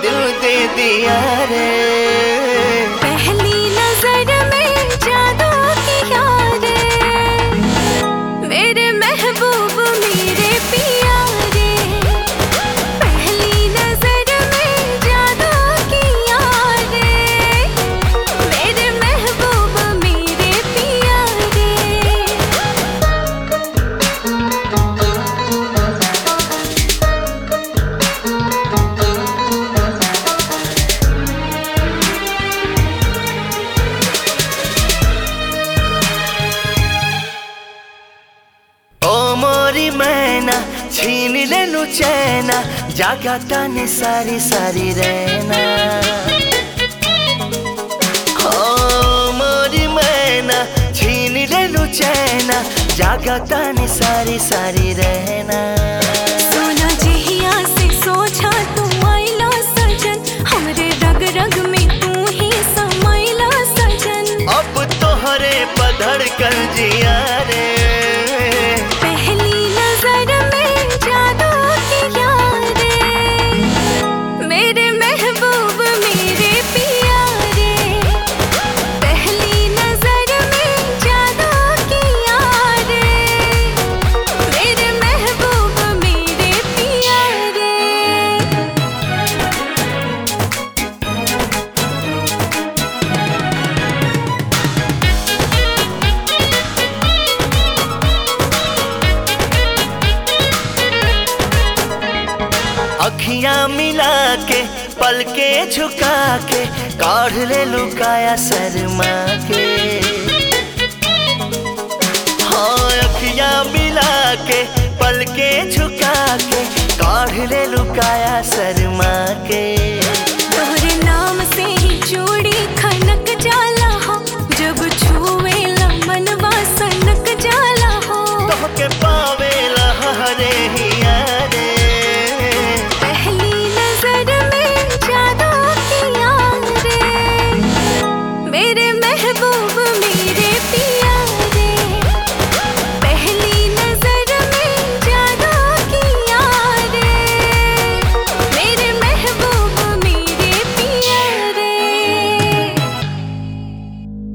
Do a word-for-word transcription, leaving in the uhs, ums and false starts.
दिल दे दिया रे। पहली नजर में जादू किया रे, मेरे महबूब मेरे पिया रे। पहली नजर में जादू किया रे, मेरे महबूब मेरे पिया रे। मोरी मैना छीन लेनु चैना, जागा ताने सारी सारी रहना। ओ मोरी मैना छीन लेनु चैना, जागा ताने सारी सारी रहना। सोना जिहिया से सोचा तू आइला सजन, हमरे रग रग में तू ही समाइला सजन। अब तोहरे पधड़ कर जिया रे। मेरे महबूब मेरे पिया रे, पहली नजर में जादू किया रे, मेरे महबूब मेरे पिया रे। अखियां मिला के पलके झुका के, काढ़ ले लुकाया शर्मा के। हाँ अखियां मिला के पलके झुका के, काढ़ ले लुकाया शर्मा के। तोहरे नाम से ही चूड़ी खनक जाला हो, जब छुएला मनवा सनक जाला हो। तोहके पावेला हरे हिया रे। मेरे महबूब मेरे पिया।